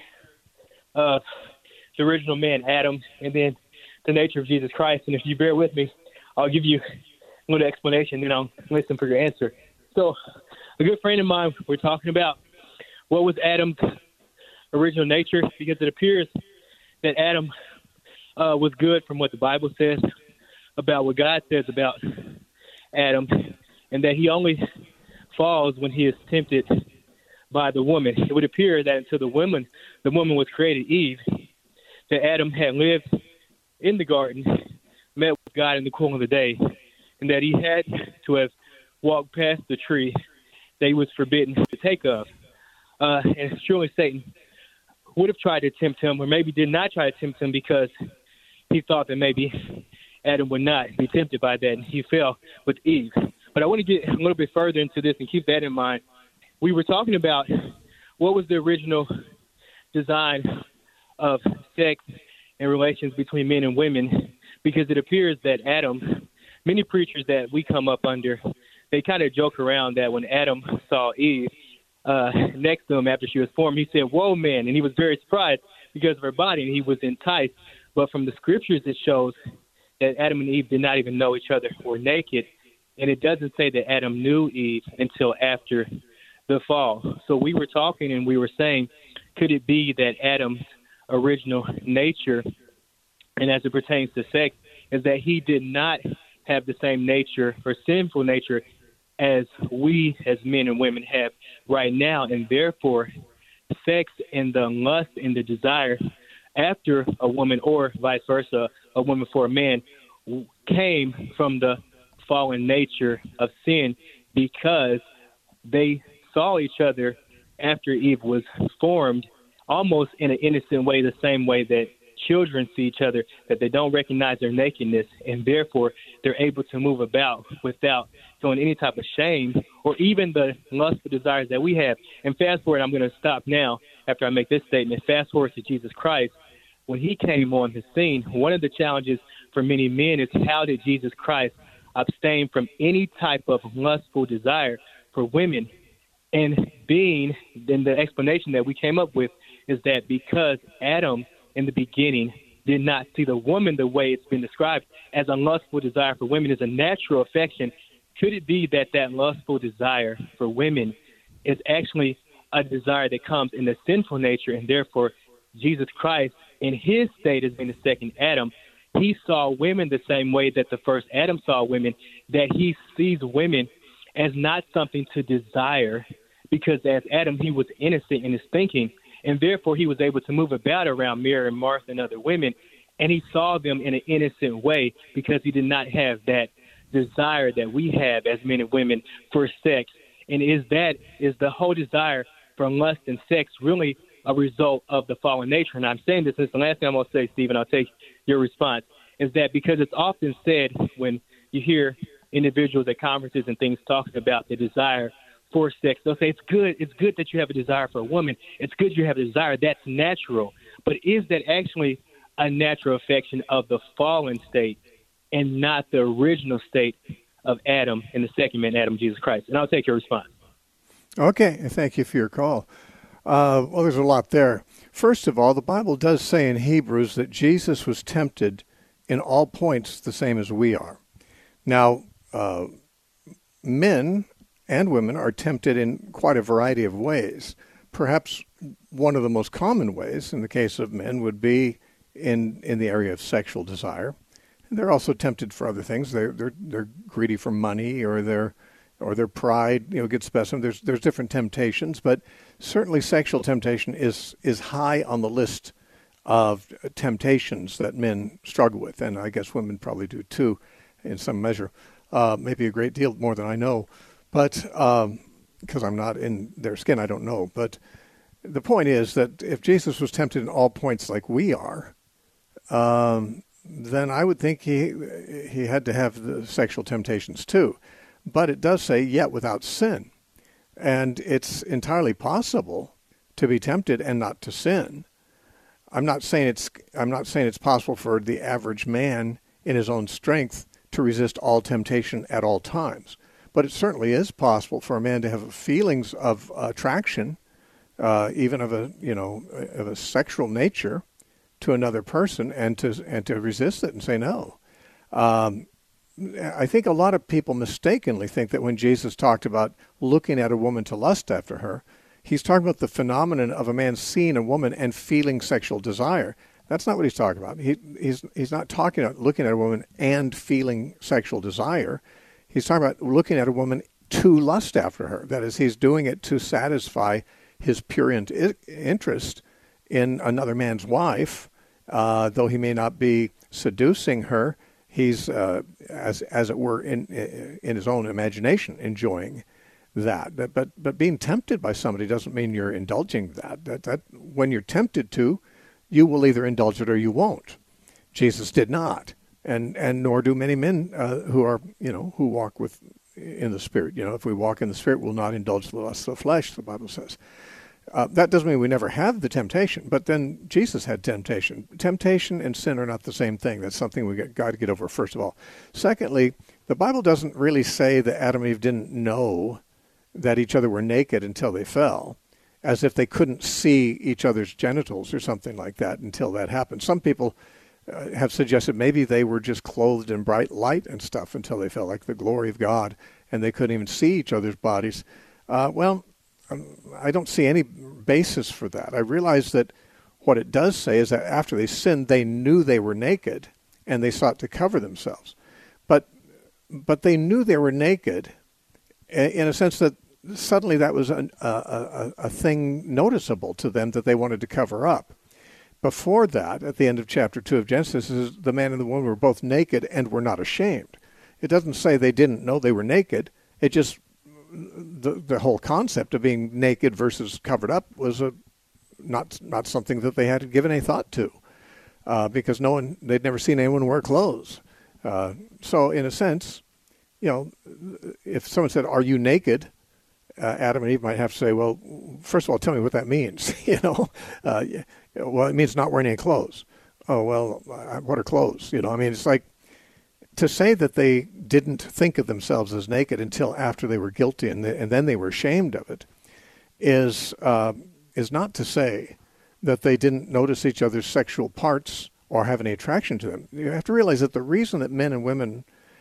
H: of the original man, Adam, and then the nature of Jesus Christ. And if you bear with me, I'll give you a little explanation, and I'll listen for your answer. So a good friend of mine, we're talking about what was Adam's original nature, because it appears that Adam uh, was good from what the Bible says about what God says about Adam, and that he only falls when he is tempted by the woman. It would appear that until the woman, the woman was created, Eve, that Adam had lived in the garden, met with God in the cool of the day, and that he had to have walked past the tree that he was forbidden to take of. Uh, and surely Satan would have tried to tempt him, or maybe did not try to tempt him, because he thought that maybe Adam would not be tempted by that, and he fell with Eve. But I want to get a little bit further into this and keep that in mind. We were talking about what was the original design of sex and relations between men and women, because it appears that Adam, many preachers that we come up under, they kind of joke around that when Adam saw Eve uh, next to him after she was formed, he said, "Whoa, man," and he was very surprised because of her body, and he was enticed. But from the scriptures, it shows that Adam and Eve did not even know each other, were naked, and it doesn't say that Adam knew Eve until after the fall. So we were talking and we were saying, could it be that Adam's original nature, and as it pertains to sex, is that he did not have the same nature or sinful nature as we as men and women have right now, and therefore sex and the lust and the desire after a woman, or vice versa, a woman for a man, came from the fallen nature of sin, because they saw each other after Eve was formed almost in an innocent way, the same way that children see each other, that they don't recognize their nakedness, and therefore they're able to move about without feeling any type of shame or even the lustful desires that we have. And fast forward, I'm going to stop now after I make this statement, fast forward to Jesus Christ. When he came on the scene, one of the challenges for many men is how did Jesus Christ abstain from any type of lustful desire for women? And being, then the explanation that we came up with is that because Adam in the beginning did not see the woman the way it's been described as a lustful desire for women is a natural affection, could it be that that lustful desire for women is actually a desire that comes in the sinful nature, and therefore Jesus Christ, in his state as being the second Adam, he saw women the same way that the first Adam saw women, that he sees women as not something to desire, because as Adam, he was innocent in his thinking, and therefore he was able to move about around Mary and Martha and other women, and he saw them in an innocent way because he did not have that desire that we have as men and women for sex. And is that, is the whole desire for lust and sex really a result of the fallen nature? And I'm saying this, this is the last thing I'm going to say, Stephen, I'll take your response, is that because it's often said when you hear individuals at conferences and things talking about the desire for sex, they'll say it's good, it's good that you have a desire for a woman, it's good you have a desire, that's natural. But is that actually a natural affection of the fallen state and not the original state of Adam and the second man, Adam, Jesus Christ? And I'll take your response.
A: Okay, thank you for your call. Uh, well, there's a lot there. First of all, the Bible does say in Hebrews that Jesus was tempted in all points the same as we are. Now, uh, men and women are tempted in quite a variety of ways. Perhaps one of the most common ways in the case of men would be in, in the area of sexual desire. And they're also tempted for other things. They're, they're, they're greedy for money, or they're or their pride, you know, gets best of them. There's there's different temptations, but certainly sexual temptation is is high on the list of temptations that men struggle with, and I guess women probably do too, in some measure, uh, maybe a great deal more than I know, but because um, I'm not in their skin, I don't know. But the point is that if Jesus was tempted in all points like we are, um, then I would think he he had to have the sexual temptations too. But it does say, yet without sin. And it's entirely possible to be tempted and not to sin. I'm not saying it's I'm not saying it's possible for the average man in his own strength to resist all temptation at all times. But it certainly is possible for a man to have feelings of attraction, uh, even of a you know of a sexual nature, to another person, and to and to resist it and say no. Um, I think a lot of people mistakenly think that when Jesus talked about looking at a woman to lust after her, he's talking about the phenomenon of a man seeing a woman and feeling sexual desire. That's not what he's talking about. He, he's he's not talking about looking at a woman and feeling sexual desire. He's talking about looking at a woman to lust after her. That is, he's doing it to satisfy his prurient interest in another man's wife, uh, though he may not be seducing her. He's, uh, as as it were, in in his own imagination, enjoying that. But, but but being tempted by somebody doesn't mean you're indulging that. That that when you're tempted to, you will either indulge it or you won't. Jesus did not, and and nor do many men uh, who are you know who walk with in the Spirit. You know, if we walk in the Spirit, we'll not indulge the lust of the flesh, the Bible says. Uh, that doesn't mean we never have the temptation, but then Jesus had temptation. Temptation and sin are not the same thing. That's something we got to get over, first of all. Secondly, the Bible doesn't really say that Adam and Eve didn't know that each other were naked until they fell, as if they couldn't see each other's genitals or something like that until that happened. Some people uh, have suggested maybe they were just clothed in bright light and stuff until they felt like the glory of God, and they couldn't even see each other's bodies. Uh, well, Um, I don't see any basis for that. I realize that what it does say is that after they sinned, they knew they were naked, and they sought to cover themselves. But but they knew they were naked in a sense that suddenly that was an, a, a, a thing noticeable to them that they wanted to cover up. Before that, at the end of chapter two of Genesis, is the man and the woman were both naked and were not ashamed. It doesn't say they didn't know they were naked. It just the the whole concept of being naked versus covered up was a not not something that they had given any thought to, uh, because no one they'd never seen anyone wear clothes. Uh, so in a sense, you know, if someone said, "Are you naked?" Uh, Adam and Eve might have to say, "Well, first of all, tell me what that means." you know, uh, well, it means not wearing any clothes. Oh well, what are clothes? You know, I mean, it's like to say that they didn't think of themselves as naked until after they were guilty, and, the, and then they were ashamed of it, is uh, is not to say that they didn't notice each other's sexual parts or have any attraction to them. You have to realize that the reason that men and women,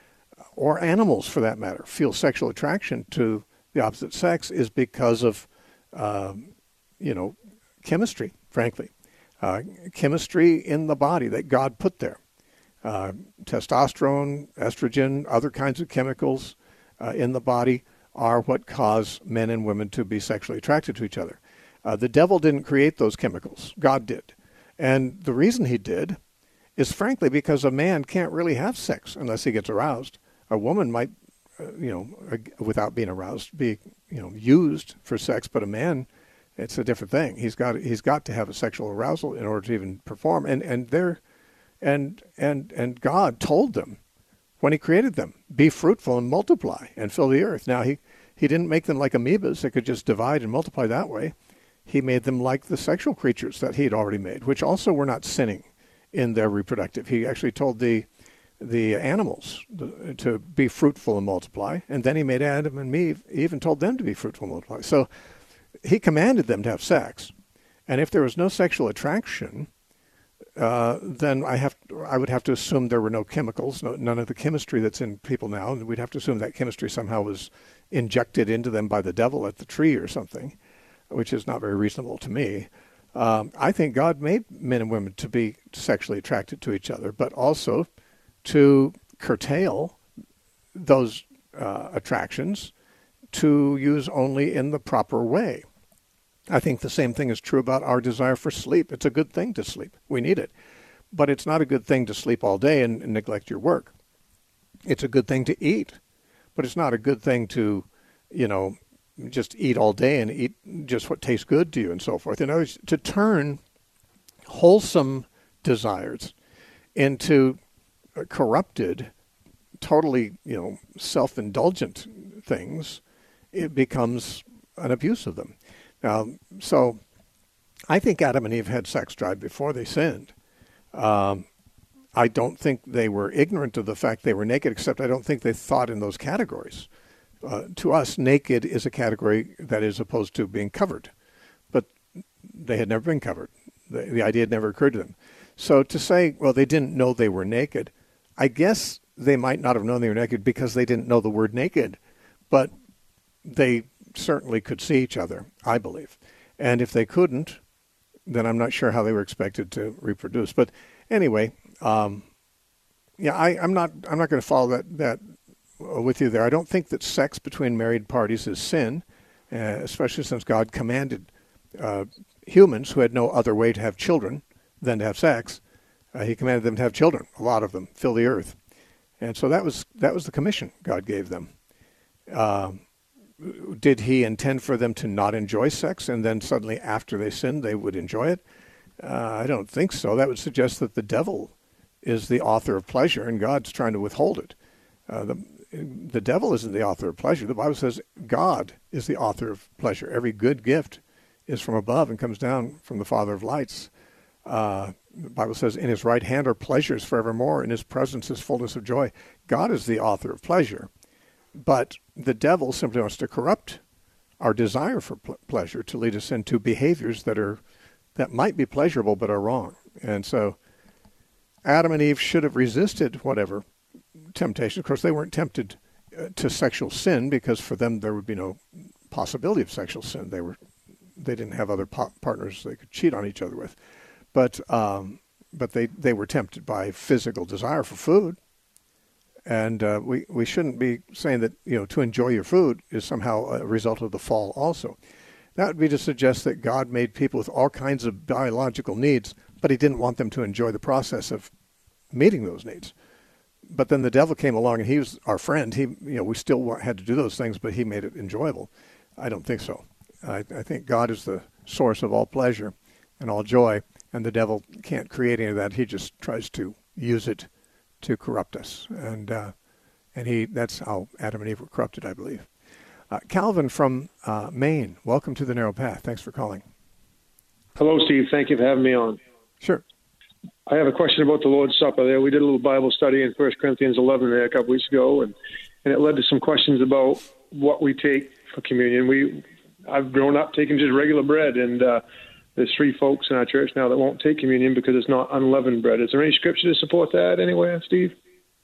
A: or animals for that matter, feel sexual attraction to the opposite sex is because of, uh, you know, chemistry, frankly. Uh, chemistry in the body that God put there. Uh, testosterone, estrogen, other kinds of chemicals uh, in the body are what cause men and women to be sexually attracted to each other. Uh, the devil didn't create those chemicals. God did. And the reason he did is frankly because a man can't really have sex unless he gets aroused. A woman might, uh, you know, without being aroused, be, you know, used for sex, but a man, it's a different thing. He's got he's got to have a sexual arousal in order to even perform. And and they're And and and God told them when he created them, be fruitful and multiply and fill the earth. Now, he, he didn't make them like amoebas that could just divide and multiply that way. He made them like the sexual creatures that he had already made, which also were not sinning in their reproductive. He actually told the the animals to be fruitful and multiply, and then he made Adam and Eve, he even told them to be fruitful and multiply. So he commanded them to have sex. And if there was no sexual attraction, Uh, then I have I would have to assume there were no chemicals, no, none of the chemistry that's in people now, and we'd have to assume that chemistry somehow was injected into them by the devil at the tree or something, which is not very reasonable to me. Um, I think God made men and women to be sexually attracted to each other, but also to curtail those uh, attractions to use only in the proper way. I think the same thing is true about our desire for sleep. It's a good thing to sleep. We need it. But it's not a good thing to sleep all day and, and neglect your work. It's a good thing to eat. But it's not a good thing to, you know, just eat all day and eat just what tastes good to you and so forth. In other words, to turn wholesome desires into corrupted, totally, you know, self-indulgent things, it becomes an abuse of them. Um, so I think Adam and Eve had sex drive before they sinned. Um, I don't think they were ignorant of the fact they were naked, except I don't think they thought in those categories. Uh, to us, naked is a category that is opposed to being covered. But they had never been covered. The, the idea had never occurred to them. So to say, well, they didn't know they were naked, I guess they might not have known they were naked because they didn't know the word naked. But they certainly could see each other, I believe. And if they couldn't, then I'm not sure how they were expected to reproduce. But anyway, um, yeah, I, I'm not I'm not going to follow that, that with you there. I don't think that sex between married parties is sin, uh, especially since God commanded uh, humans who had no other way to have children than to have sex. Uh, he commanded them to have children, a lot of them, fill the earth. And so that was that was the commission God gave them. Um, Did he intend for them to not enjoy sex and then suddenly after they sinned they would enjoy it? Uh, I don't think so. That would suggest that the devil is the author of pleasure and God's trying to withhold it. Uh, the, the devil isn't the author of pleasure. The Bible says God is the author of pleasure. Every good gift is from above and comes down from the Father of lights. Uh, the Bible says, in his right hand are pleasures forevermore. In his presence is fullness of joy. God is the author of pleasure. But the devil simply wants to corrupt our desire for pl- pleasure to lead us into behaviors that are that might be pleasurable but are wrong. And so Adam and Eve should have resisted whatever temptation. Of course, they weren't tempted uh, to sexual sin because for them there would be no possibility of sexual sin. They were they didn't have other po- partners they could cheat on each other with. But um, but they, they were tempted by physical desire for food. And uh, we, we shouldn't be saying that, you know, to enjoy your food is somehow a result of the fall also. That would be to suggest that God made people with all kinds of biological needs, but he didn't want them to enjoy the process of meeting those needs. but then the devil came along, and he was our friend. He, you know, we still had to do those things, but he made it enjoyable. I don't think so. I, I think God is the source of all pleasure and all joy, and the devil can't create any of that. He just tries to use it to corrupt us, and uh, and he that's how Adam and Eve were corrupted, I believe. Uh, Calvin from uh, Maine, welcome to the Narrow Path. Thanks for calling.
I: Hello, Steve. Thank you for having me on.
A: Sure.
I: I have a question about the Lord's Supper there. We did a little Bible study in First Corinthians eleven there a couple weeks ago, and, and it led to some questions about what we take for communion. We, I've grown up taking just regular bread, and uh, there's three folks in our church now that won't take communion because it's not unleavened bread. Is there any scripture to support that anywhere, Steve?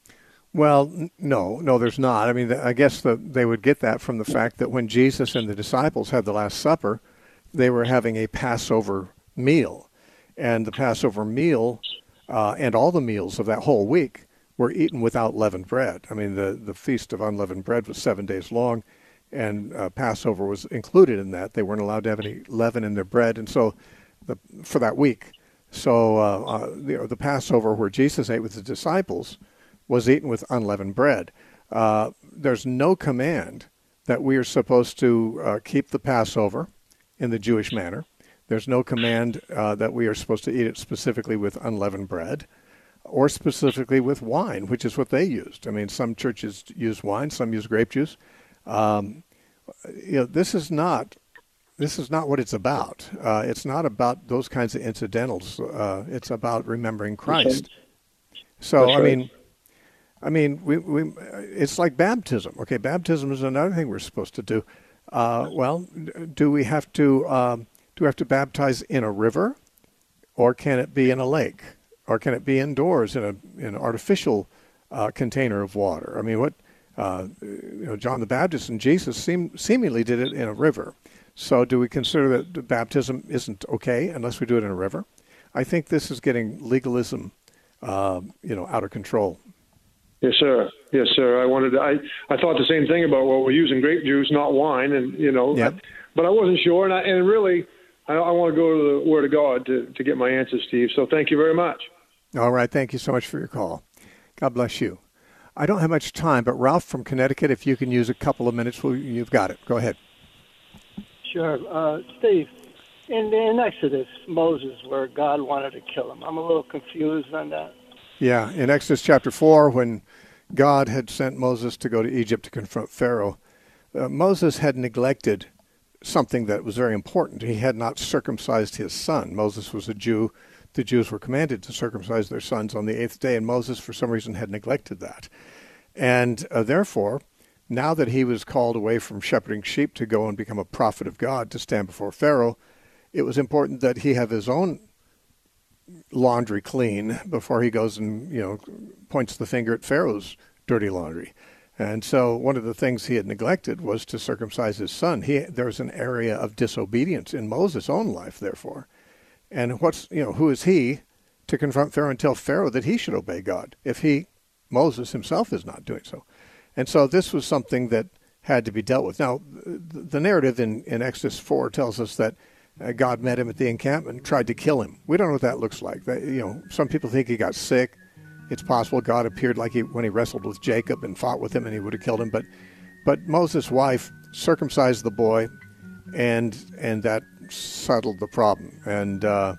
A: Well, no, no, there's not. I mean, I guess the, they would get that from the fact that when Jesus and the disciples had the Last Supper, they were having a Passover meal. And the Passover meal uh, and all the meals of that whole week were eaten without leavened bread. I mean, the, the Feast of Unleavened Bread was seven days long, and uh, Passover was included in that. They weren't allowed to have any leaven in their bread, and so the, for that week. So uh, uh, the, the Passover where Jesus ate with the disciples was eaten with unleavened bread. Uh, there's no command that we are supposed to uh, keep the Passover in the Jewish manner. There's no command uh, that we are supposed to eat it specifically with unleavened bread or specifically with wine, which is what they used. I mean, some churches use wine, some use grape juice. Um, you know, this is not this is not what it's about. Uh, it's not about those kinds of incidentals. Uh, it's about remembering Christ. So,
I: That's
A: I
I: right.
A: mean, I mean, we, we it's like baptism. Okay, baptism is another thing we're supposed to do. Uh, well, do we have to um, do we have to baptize in a river, or can it be in a lake, or can it be indoors in a in an artificial uh, container of water? I mean, what uh, you know, John the Baptist and Jesus seem, seemingly did it in a river. So, do we consider that baptism isn't okay unless we do it in a river? I think this is getting legalism, uh, you know, out of control.
I: Yes, sir. Yes, sir. I wanted to, I, I thought the same thing about, well, we're using grape juice, not wine, and, you know,
A: Yep.
I: I, but I wasn't sure, and, I, and really, I, I want to go to the Word of God to, to get my answers, Steve, so thank you very much.
A: All right. Thank you so much for your call. God bless you. I don't have much time, but Ralph from Connecticut, if you can use a couple of minutes, well, you've got it. Go ahead.
J: Sure. Uh, Steve, in, in Exodus, Moses, where God wanted to kill him, I'm a little confused on that.
A: Yeah, in Exodus chapter four, when God had sent Moses to go to Egypt to confront Pharaoh, uh, Moses had neglected something that was very important. He had not circumcised his son. Moses was a Jew. The Jews were commanded to circumcise their sons on the eighth day, and Moses, for some reason, had neglected that. And uh, therefore, now that he was called away from shepherding sheep to go and become a prophet of God to stand before Pharaoh, it was important that he have his own laundry clean before he goes and, you know, points the finger at Pharaoh's dirty laundry. And so one of the things he had neglected was to circumcise his son. He, there was an area of disobedience in Moses' own life, therefore. And what's, you know, who is he to confront Pharaoh and tell Pharaoh that he should obey God if he, Moses himself, is not doing so? And so this was something that had to be dealt with. Now, the narrative in, in Exodus four tells us that Uh, God met him at the encampment and tried to kill him. We don't know what that looks like. That, you know, some people think he got sick. It's possible God appeared like he when he wrestled with Jacob and fought with him, and he would have killed him. But, but Moses' wife circumcised the boy, and and that settled the problem. And uh,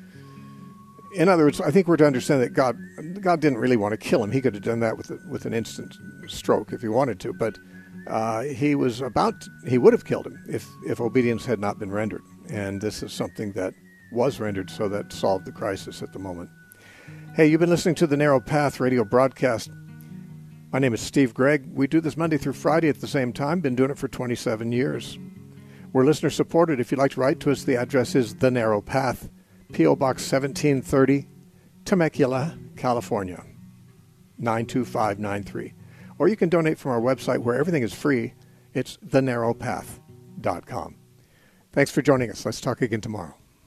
A: in other words, I think we're to understand that God God didn't really want to kill him. He could have done that with a, with an instant stroke if he wanted to. But uh, he was about to, he would have killed him if if obedience had not been rendered. And this is something that was rendered, so that solved the crisis at the moment. Hey, you've been listening to the Narrow Path radio broadcast. My name is Steve Gregg. We do this Monday through Friday at the same time. Been doing it for twenty-seven years. We're listener supported. If you'd like to write to us, the address is The Narrow Path, P O Box seventeen thirty, Temecula, California, nine two five nine three. Or you can donate from our website where everything is free. It's the narrow path dot com. Thanks for joining us. Let's talk again tomorrow.